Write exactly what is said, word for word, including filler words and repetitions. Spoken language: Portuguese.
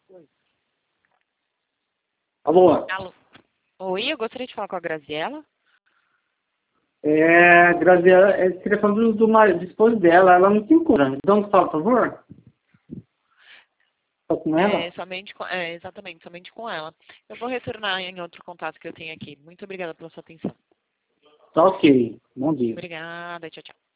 Alô? Alô? Oi, eu gostaria de falar com a Graziella. É, Graziela, é o telefone do, do, marido, do esposo dela, ela não se encontra. Então, por favor? Tá com ela? É, somente com, é, exatamente, somente com ela. Eu vou retornar em outro contato que eu tenho aqui. Muito obrigada pela sua atenção. Tá ok. Bom dia. Obrigada, tchau, tchau.